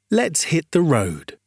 let's hit the road.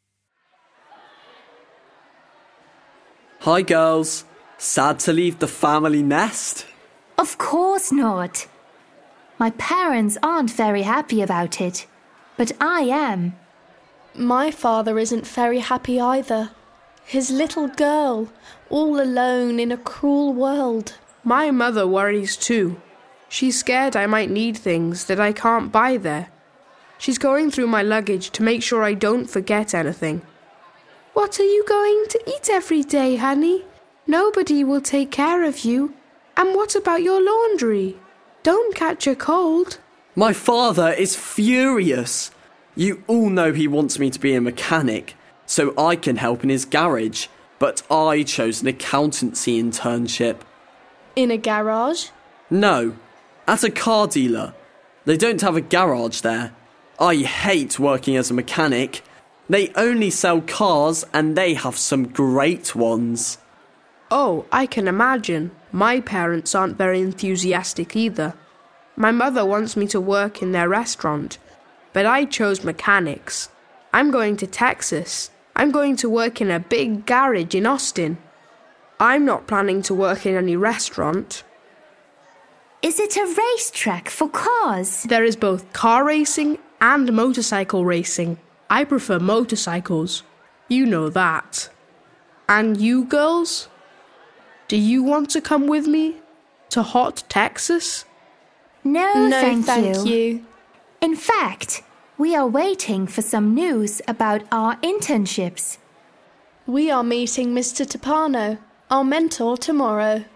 Hi girls, sad to leave the family nest? Of course not. My parents aren't very happy about it, but I am. My father isn't very happy either. His little girl, all alone in a cruel world. My mother worries too. She's scared I might need things that I can't buy there. She's going through my luggage to make sure I don't forget anything. What are you going to eat every day, honey? Nobody will take care of you. And what about your laundry? Don't catch a cold. My father is furious. You all know he wants me to be a mechanic, so I can help in his garage, but I chose an accountancy internship. In a garage? No, at a car dealer. They don't have a garage there. I hate working as a mechanic. They only sell cars and they have some great ones. Oh, I can imagine. My parents aren't very enthusiastic either. My mother wants me to work in their restaurant, but I chose mechanics. I'm going to Texas. I'm going to work in a big garage in Austin. I'm not planning to work in any restaurant. Is it a racetrack for cars? There is both car racing and motorcycle racing. I prefer motorcycles. You know that. And you girls? Do you want to come with me to hot Texas? No, thank you. In fact, we are waiting for some news about our internships. We are meeting Mr. Topano, our mentor, tomorrow.